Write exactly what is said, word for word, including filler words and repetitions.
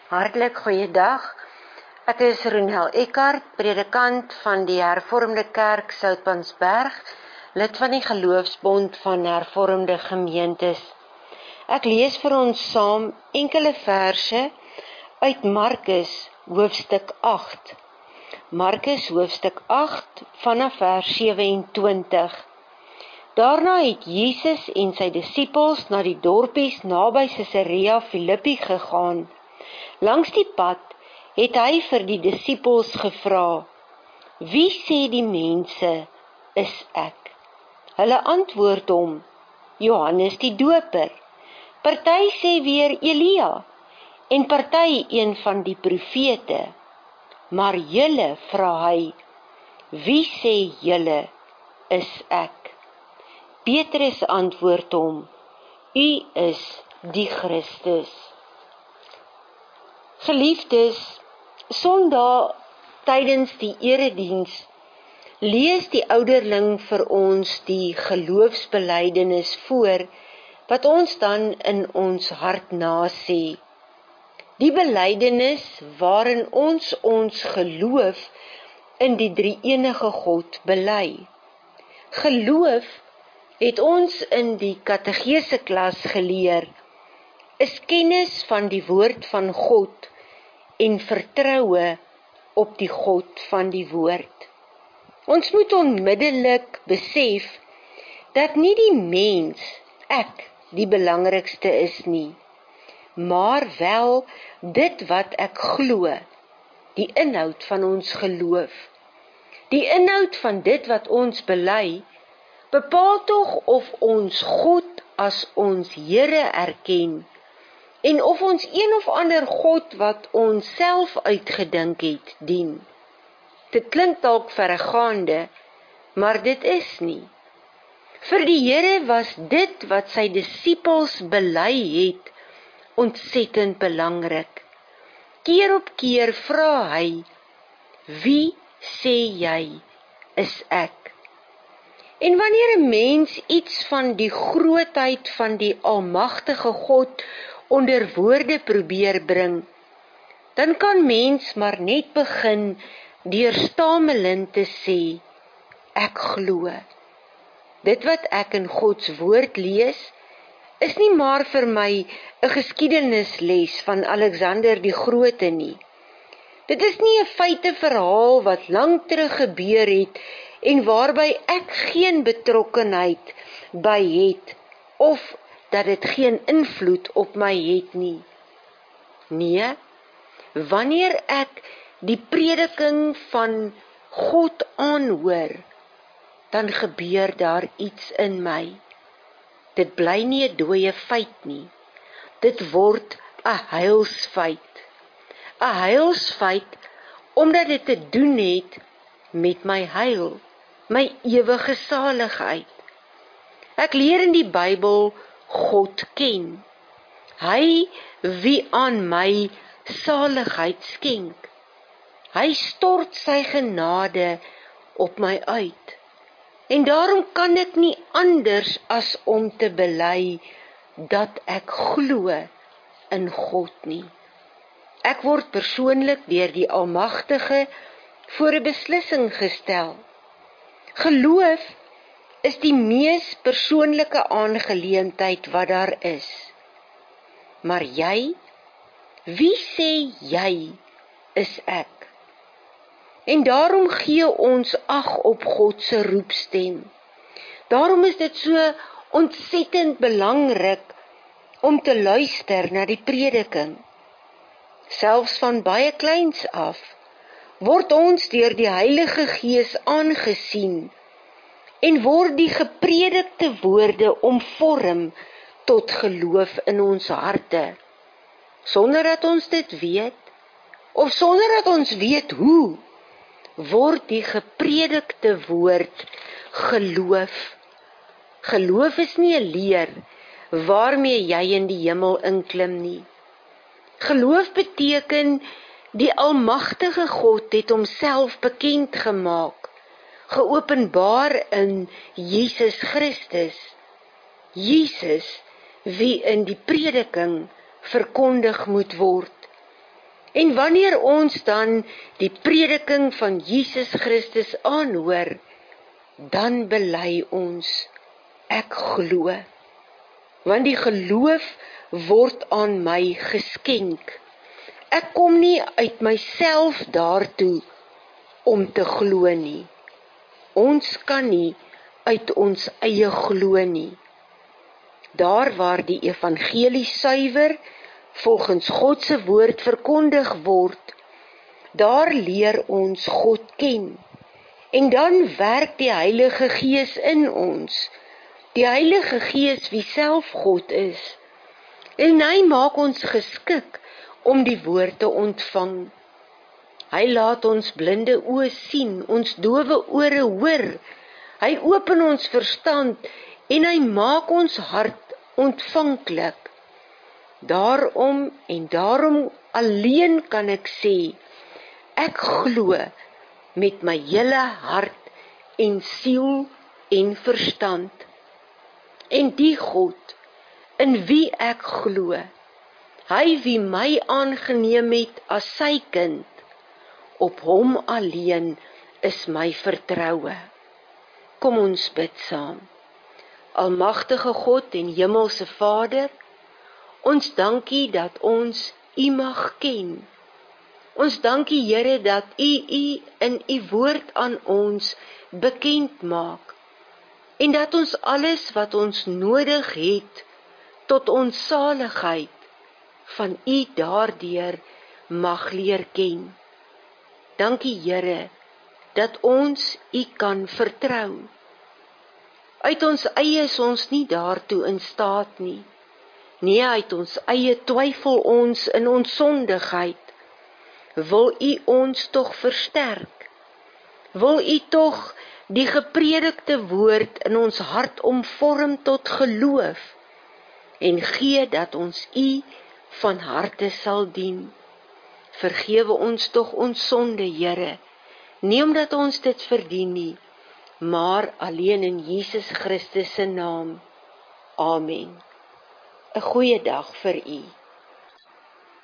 Hartlik goeiedag. Ek is Ronel Eckart, predikant van die Hervormde Kerk Soutpansberg, lid van die Geloofsbond van Hervormde Gemeentes. Ek lees vir ons saam enkele verse uit Markus hoofstuk agt. Markus hoofstuk agt vanaf vers sewe-en-twintig. Daarna het Jesus en sy disippels na die dorpies naby Caesarea Philippi gegaan. Langs die pad het hy vir die disippels gevra: "Wie sê die mense is ek?" Hulle antwoord hom: "Johannes die Doper. Party sê weer Elia, en party een van die profete." "Maar julle," vra hy, "wie sê julle is ek?" Petrus antwoord hom: "U is die Christus." Geliefdes, Sondag tydens die erediens lees die ouderling vir ons die geloofsbelijdenis voor, wat ons dan in ons hart nasê. Die belijdenis waarin ons ons geloof in die drie-enige God bely. Geloof, het ons in die kategese klas geleer, is kennis van die woord van God en vertroue op die God van die woord. Ons moet onmiddellik besef dat nie die mens, ek, die belangrikste is nie, maar wel dit wat ek glo, die inhoud van ons geloof. Die inhoud van dit wat ons bely, bepaal tog of ons God as ons Here erken, en of ons een of ander God wat ons self uitgedink het, dien. Dit klink dalk verregaande, maar dit is nie. Vir die Here was dit wat sy disippels bely het, ontsettend belangrik. Keer op keer vra hy: "Wie sê jy is ek?" En wanneer 'n mens iets van die grootheid van die almagtige God onder woorde probeer bring, dan kan mens maar net begin deur stamelend te sê: "Ek glo." Dit wat ek in God se woord lees, is nie maar vir my 'n geskiedenisles van Alexander die Grote nie. Dit is nie 'n feiteverhaal wat lank terug gebeur het en waarby ek geen betrokkenheid by het, of dat dit geen invloed op my het nie. Nee, wanneer ek die prediking van God aanhoor, dan gebeur daar iets in my. Dit bly nie 'n dooie feit nie. Dit word 'n heilsfeit. 'n Heilsfeit omdat dit te doen het met my heil, my ewige saligheid. Ek leer in die Bybel God ken. Hy wie aan my saligheid skenk. Hy stort sy genade op my uit. En daarom kan ek nie anders as om te bely dat ek glo in God nie. Ek word persoonlik deur die Almagtige voor 'n beslissing gestel. Geloof is die mees persoonlike aangeleentheid wat daar is. Maar jy, wie sê jy is ek? En daarom gee ons ag op God se roepstem. Daarom is dit so ontsettend belangrik om te luister na die prediking. Selfs van baie kleins af word ons deur die Heilige Gees aangesien en word die gepredikte woorde omvorm tot geloof in ons harte, sonder dat ons dit weet, of sonder dat ons weet hoe, word die gepredikte woord geloof. Geloof is nie 'n leer waarmee jy in die hemel inklim nie. Geloof beteken die almagtige God het homself bekend gemaak, geopenbaar in Jesus Christus. Jesus wie in die prediking verkondig moet word. En wanneer ons dan die prediking van Jesus Christus aanhoor, dan bely ons, ek glo. Want die geloof word aan my geskenk. Ek kom nie uit myself daartoe om te glo nie. Ons kan nie uit ons eie glo nie. Daar waar die evangelie suiwer, volgens God se woord verkondig word, daar leer ons God ken. En dan werk die Heilige Gees in ons. Die Heilige Gees wie self God is. En hy maak ons geskik om die woord te ontvang. Hy laat ons blinde oë sien, ons dowe ore hoor. Hy open ons verstand en hy maak ons hart ontvanklik. Daarom en daarom alleen kan ek sê, ek glo met my hele hart en siel en verstand. En die God, in wie ek glo, hy wie my aangeneem het as sy kind, op hom alleen is my vertroue. Kom ons bid saam. Almagtige God en Hemelse Vader, ons dankie dat ons U mag ken. Ons dankie Here dat U U in U woord aan ons bekend maak en dat ons alles wat ons nodig het tot ons saligheid van U daardeur mag leer ken. Dankie Here dat ons U kan vertrou. Uit ons eie is ons nie daartoe in staat nie. Nee, uit ons eie twyfel ons in ons sondigheid. Wil U ons tog versterk? Wil U tog die gepredikte woord in ons hart omvorm tot geloof en gee dat ons U van harte sal dien? Vergewe ons tog ons sonde, Here, nie omdat ons dit verdien nie, maar alleen in Jesus Christus se naam. Amen. 'n Goeie dag vir u.